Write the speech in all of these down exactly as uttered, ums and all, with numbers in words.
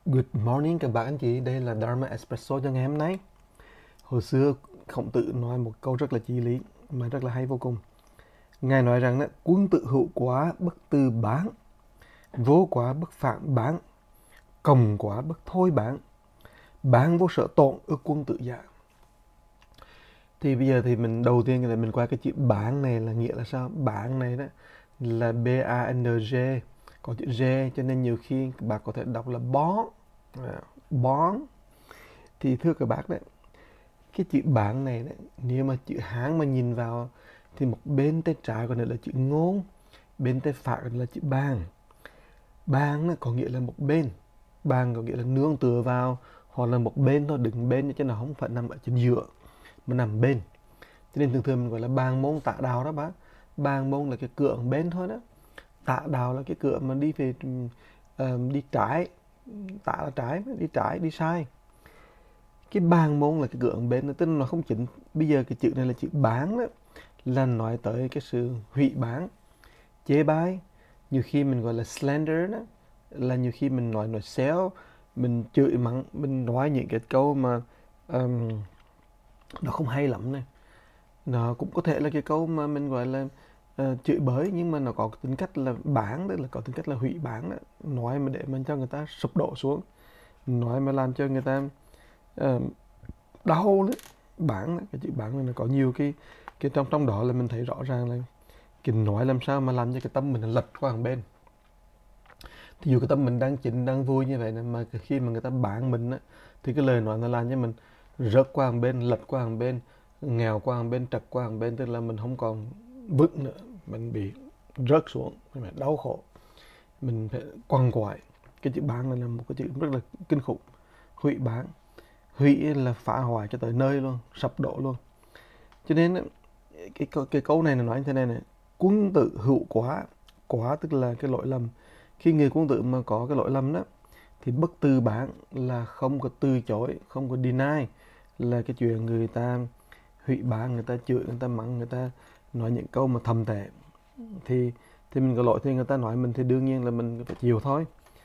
Good morning các bạn anh chị, đây là Dharma Espresso cho ngày hôm nay. Hồi xưa Khổng Tử nói một câu rất là chí lý mà rất là hay vô cùng. Ngài nói rằng quân tử hữu quá bất tư bán, vô quá bất phản bán, công quá bất thôi bán, bán vô sở tổn ư quân tử giả. Thì bây giờ thì mình đầu tiên là mình qua cái chữ bán này là nghĩa là sao? Bán này đó là B A N G, có chữ G cho nên nhiều khi bạn có thể đọc là bó, bón. Thì thưa các bác đấy, cái chữ bán này đấy, nếu mà chữ Hán mà nhìn vào thì một bên tay trái còn là chữ ngôn, bên tay phải còn là chữ bàn. Bàn nó có nghĩa là một bên, bàn có nghĩa là nương tựa vào, hoặc là một bên thôi, đứng bên chứ nó không phải nằm ở trên giữa mà nằm bên. Cho nên thường thường mình gọi là bàn môn tả đạo đó bác. Bàn môn là cái cửa ở bên thôi đó, tả đạo là cái cửa mà đi về uh, đi trái, tả là trái, đi trái đi sai. Cái bàn môn là cái cửa bên nó, tức là nó không chính. Bây giờ cái chữ này là chữ bán đó, là nói tới cái sự hủy bán, chê bai. Nhiều khi mình gọi là slander đó, là nhiều khi mình nói nói xéo, mình chửi mắng, mình nói những cái câu mà um, nó không hay lắm này. Nó cũng có thể là cái câu mà mình gọi là uh, chửi bới, nhưng mà nó có tính cách là bán, tức là có tính cách là hủy bán đó. Nói mà để mình cho người ta sụp đổ xuống, nói mà làm cho người ta uh, đau đấy. Bán đấy, cái chữ bán này nó có nhiều cái cái trong trong đó là mình thấy rõ ràng là cái nói làm sao mà làm cho cái tâm mình lật qua một bên. Thì dù cái tâm mình đang chỉnh đang vui như vậy này, mà khi mà người ta bán mình á, thì cái lời nói nó làm cho mình rớt qua một bên, lật qua một bên, nghèo qua một bên, trật qua một bên, tức là mình không còn vững nữa, mình bị rớt xuống, mình phải đau khổ, mình phải quằn quại. Cái chữ bán này là một cái chữ rất là kinh khủng. Hủy bán, hủy là phá hoại cho tới nơi luôn, sập đổ luôn. Cho nên cái cái câu này là nói như thế này này: quân tử hữu quá. Quá tức là cái lỗi lầm. Khi người quân tử mà có cái lỗi lầm đó thì bất tư bán, là không có từ chối, không có deny, là cái chuyện người ta hủy bán, người ta chửi, người ta mắng, người ta nói những câu mà thầm tệ, thì thì mình có lỗi thì người ta nói mình thì đương nhiên là mình phải chịu thôi.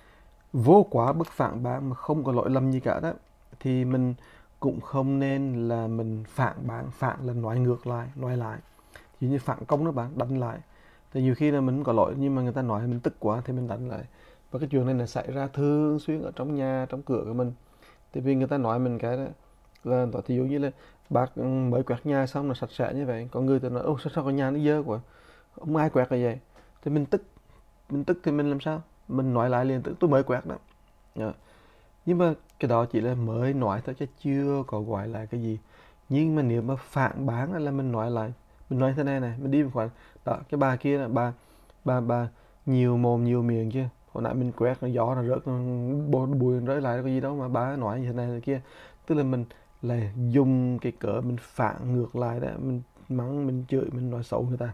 Vô quá bất phản bán, mà không có lỗi lầm gì cả đó, thì mình cũng không nên là mình phản bán. Phản là nói ngược lại, nói lại, chỉ như phản công đó bạn, đánh lại. Thì nhiều khi là mình có lỗi nhưng mà người ta nói mình tức quá thì mình đánh lại. Và cái chuyện này là xảy ra thường xuyên ở trong nhà, trong cửa của mình. Tại vì người ta nói mình cái đó là, thì dụ như là bác mới quét nhà xong là sạch sẽ như vậy, có người ta nói ô sao, sao có nhà nó dơ quá, không ai quét là vậy. Thì mình tức, mình tức thì mình làm sao, mình nói lại liền, tức tôi mới quét đó. Dạ. Nhưng mà cái đó chỉ là mới nói thôi chứ chưa có gọi là cái gì. Nhưng mà nếu mà phản bán là mình nói lại, mình nói thế này này, mình đi một khoảng đó, cái bà kia là bà bà bà nhiều mồm nhiều miệng chứ, hồi nãy mình quét nó gió nó rớt, nó bụi rơi lại có gì đâu mà bà nói như thế này thế kia. Tức là mình là dùng cái cỡ mình phản ngược lại đó, mình mắng, mình chửi, mình nói xấu người ta.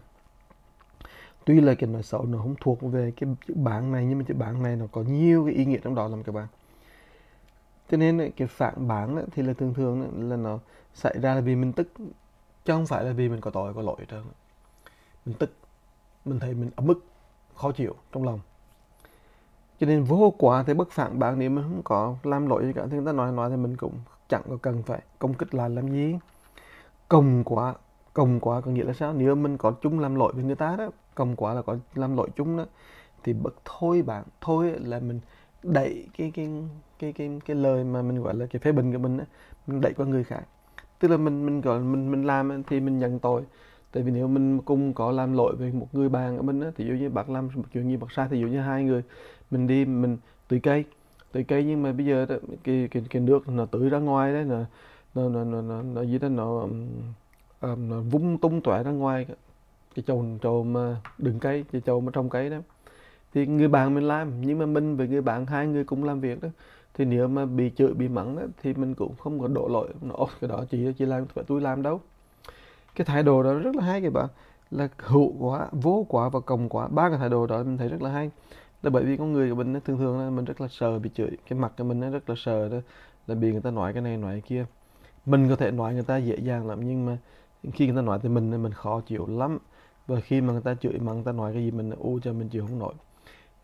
Tuy là cái nói xấu nó không thuộc về cái chữ bán này, nhưng mà chữ bán này nó có nhiều cái ý nghĩa trong đó lắm các bạn. Cho nên cái phản bán thì là thường thường là nó xảy ra là vì mình tức, chứ không phải là vì mình có tội có lỗi hết trơn. Mình tức, mình thấy mình ấm ức, khó chịu trong lòng. Cho nên vô quá thì bất phản bán, nếu mình không có làm lỗi gì cả thì người ta nói nói thì mình cũng chẳng có cần phải công kích lại làm gì. Công quá, công quá có nghĩa là sao? Nếu mình có chung làm lỗi với người ta đó, công quá là có làm lỗi chung đó, thì bất thôi bạn. Thôi là mình đẩy cái cái cái cái cái lời mà mình gọi là cái phê bình của mình á, mình đẩy qua người khác. Tức là mình mình gọi mình mình làm thì mình nhận tội. Tại vì nếu mình cùng có làm lỗi với một người bạn của mình á, thì dụ như bác làm một chuyện gì bác sai, thì dụ như hai người mình đi mình tưới cây, tưới cây nhưng mà bây giờ đó, cái cái cái nước nó tưới ra ngoài đấy, nó nó nó nó nó, nó gì đó nó, um, nó vung tung tóe ra ngoài cái chậu chậu mà đựng cây, cái chậu mà trồng cây đó. Thì người bạn mình làm, nhưng mà mình với người bạn hai người cùng làm việc đó, thì nếu mà bị chửi bị mắng đó, thì mình cũng không có đổ lỗi nó cái đó chị chị làm phải tôi làm đâu. Cái thái độ đó rất là hay các bạn, là hữu quá, vô quá và cộng quá. Ba cái thái độ đó mình thấy rất là hay, là bởi vì con người của mình thường thường là mình rất là sợ bị chửi, cái mặt của mình nó rất là sợ đó, là bị người ta nói cái này nói cái kia. Mình có thể nói người ta dễ dàng lắm, nhưng mà khi người ta nói thì mình mình khó chịu lắm. Và khi mà người ta chửi mà người ta nói cái gì mình u cho mình chịu không nổi.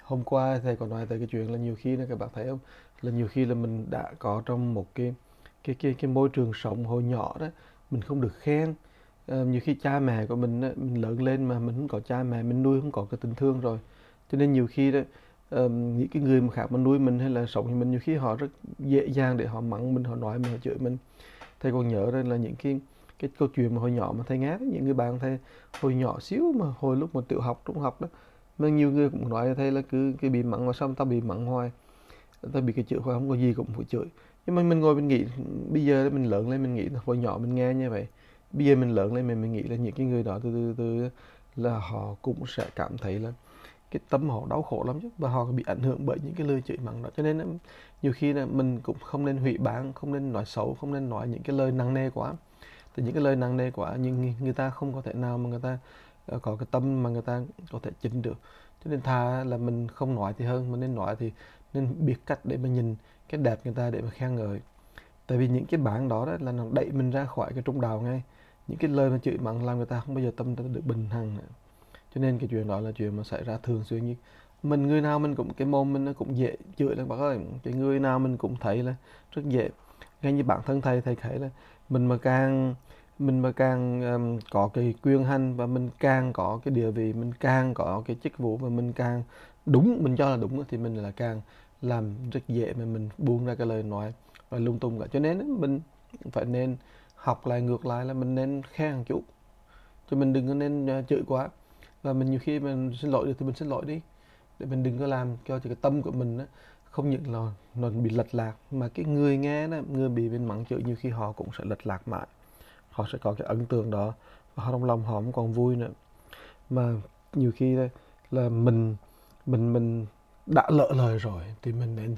hôm qua thầy có nói tới cái chuyện là nhiều khi là các bạn thấy không, là nhiều khi là mình đã có trong một cái cái cái cái môi trường sống hồi nhỏ đó, mình không được khen. Ờ, nhiều khi cha mẹ của mình á, mình lớn lên mà mình không có cha mẹ mình nuôi, không có cái tình thương rồi, cho nên nhiều khi đó, ờm, những cái người mà khác mà nuôi mình hay là sống với mình, nhiều khi họ rất dễ dàng để họ mắng mình, họ nói mình, họ chửi mình. Thầy còn nhớ đây là những cái cái câu chuyện mà hồi nhỏ mà thầy nghe đó, những người bạn thầy hồi nhỏ xíu mà hồi lúc mà tiểu học trung học đó, mà nhiều người cũng nói với thầy là cứ cái bị mắng mà sao tao bị mắng hoài, tao bị cái chửi hoài, không có gì cũng phải chửi. Nhưng mà mình ngồi mình nghĩ, bây giờ mình lớn lên mình nghĩ là hồi nhỏ mình nghe như vậy, bây giờ mình lớn lên mình mình nghĩ là những cái người đó từ từ từ là họ cũng sẽ cảm thấy là cái tâm họ đau khổ lắm chứ, và họ bị ảnh hưởng bởi những cái lời chửi mắng đó, cho nên nhiều khi là mình cũng không nên hủy báng, không nên nói xấu, không nên nói những cái lời nặng nề quá. Thì những cái lời nặng nề quá nhưng người ta không có thể nào mà người ta ờ, có cái tâm mà người ta có thể chỉnh được, cho nên thà là mình không nói thì hơn, mình nên nói thì nên biết cách để mà nhìn cái đẹp người ta để mà khen ngợi. Tại vì những cái bản đó, đó là nó đẩy mình ra khỏi cái trung đạo ngay, những cái lời mà chửi mắng làm người ta không bao giờ tâm ta được bình hằng nữa. Cho nên cái chuyện đó là chuyện mà xảy ra thường xuyên, như mình người nào mình cũng cái mồm mình nó cũng dễ chửi lắm bác ơi, cái người nào mình cũng thấy là rất dễ. Ngay như bản thân thầy thầy thấy là mình mà càng mình mà càng um, có cái quyền hành và mình càng có cái địa vị, mình càng có cái chức vụ và mình càng đúng, mình cho là đúng thì mình là càng làm rất dễ mà mình buông ra cái lời nói và lung tung cả. Cho nên mình phải nên học lại, ngược lại là mình nên khen một chút, cho mình đừng có nên uh, chửi quá. Và mình nhiều khi mình xin lỗi được thì mình xin lỗi đi, để mình đừng có làm cho cái tâm của mình á, không những là nó bị lệch lạc, mà cái người nghe đó, người bị bên mắng chửi nhiều khi họ cũng sẽ lệch lạc mãi, họ sẽ có cái ấn tượng đó và họ trong lòng họ không còn vui nữa. Mà nhiều khi đây là mình mình mình đã lỡ lời rồi thì mình nên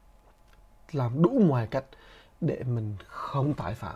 làm đủ mọi cách để mình không tái phạm,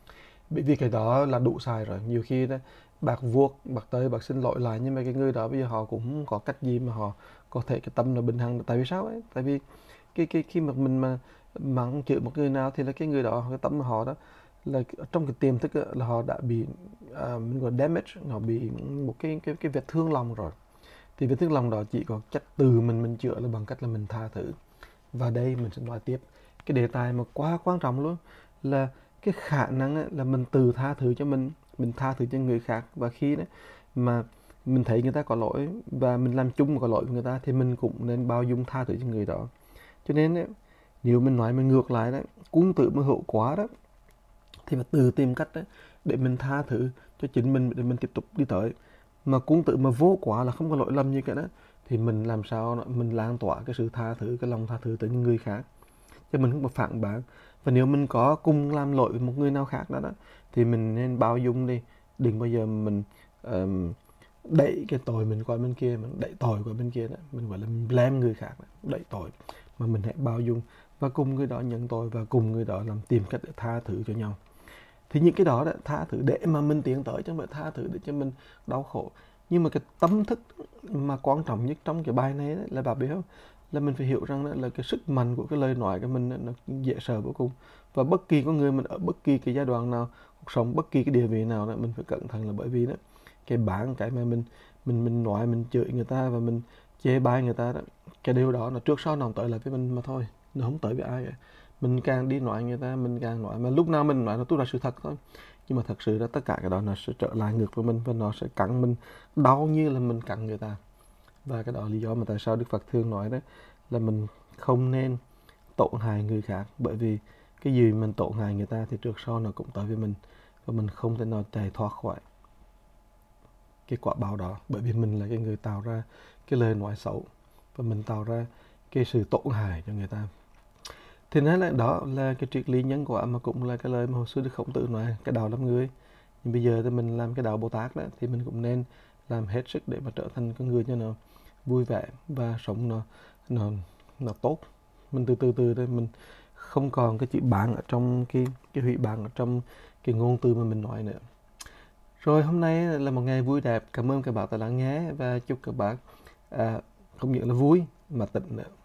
bởi vì cái đó là đủ sai rồi. Nhiều khi đó bạc vuốt bạc tới bạc xin lỗi lại, nhưng mà cái người đó bây giờ họ cũng không có cách gì mà họ có thể cái tâm nó bình hằng. Tại vì sao ấy? Tại vì cái cái khi mà mình mà mắng chửi một người nào thì là cái người đó, cái tâm của họ đó là trong cái tiềm thức á, là họ đã bị à, mình gọi damage, nó bị một cái cái cái vết thương lòng rồi. Thì vết thương lòng đó chỉ có cách từ mình mình chữa là bằng cách là mình tha thứ. Và đây mình sẽ nói tiếp cái đề tài mà quá quan trọng luôn, là cái khả năng á, là mình từ tha thứ cho mình mình tha thứ cho người khác. Và khi đấy mà mình thấy người ta có lỗi và mình làm chung một có lỗi với người ta thì mình cũng nên bao dung tha thứ cho người đó. Cho nên ấy, nếu mình nói mình ngược lại đấy, quân tử mà hữu quá đó, thì phải tự tìm cách đấy để mình tha thứ cho chính mình để mình tiếp tục đi tới. Mà quân tử mà vô quá là không có lỗi lầm như cái đó, thì mình làm sao mình lan tỏa cái sự tha thứ, cái lòng tha thứ tới những người khác, chứ mình không có phản bác. Và nếu mình có cùng làm lỗi với một người nào khác đó, đó thì mình nên bao dung đi, đừng bao giờ mình um, đẩy cái tội mình qua bên kia, mình đẩy tội qua bên kia đó, mình gọi là mình blame người khác đó, đẩy tội. Mà mình hãy bao dung và cùng người đó nhận tội, và cùng người đó làm tìm cách để tha thứ cho nhau. Thì những cái đó đó, tha thứ để mà mình tiến tới, chứ không phải tha thứ để cho mình đau khổ. Nhưng mà cái tâm thức mà quan trọng nhất trong cái bài này đó, là bà biết không, là mình phải hiểu rằng đó, là cái sức mạnh của cái lời nói của mình đó, nó dễ sợ vô cùng. Và bất kỳ con người mình ở bất kỳ cái giai đoạn nào cuộc sống, bất kỳ cái địa vị nào đó, mình phải cẩn thận, là bởi vì đó cái bản cái mà mình mình mình nói, mình chửi người ta và mình chê bai người ta đó, cái điều đó nó trước sau nó tới lại với mình mà thôi, nó không tới với ai cả. Mình càng đi nói người ta, mình càng nói mà lúc nào mình nói nó tôi là sự thật thôi, nhưng mà thật sự là tất cả cái đó nó sẽ trở lại ngược với mình và nó sẽ cắn mình đau như là mình cắn người ta. Và cái đó là lý do mà tại sao Đức Phật thường nói đấy là mình không nên tổn hại người khác, bởi vì cái gì mình tổn hại người ta thì trước sau nó cũng tới với mình, và mình không thể nào chạy thoát khỏi cái quả báo đó, bởi vì mình là cái người tạo ra cái lời nói xấu và mình tạo ra cái sự tổn hại cho người ta. Thì nói là đó là cái triết lý nhân quả, mà cũng là cái lời mà hồi xưa Đức Khổng Tử nói, cái đạo làm người. Nhưng bây giờ thì mình làm cái đạo Bồ Tát đó, thì mình cũng nên làm hết sức để mà trở thành con người cho nó vui vẻ và sống nó nó nó tốt. Mình từ từ từ đây mình không còn cái chữ bạn ở trong cái cái hủy bạn ở trong cái ngôn từ mà mình nói nữa. Rồi hôm nay là một ngày vui đẹp, cảm ơn các bạn đã lắng nghe và chúc các bạn à, không những là vui mà tỉnh nữa.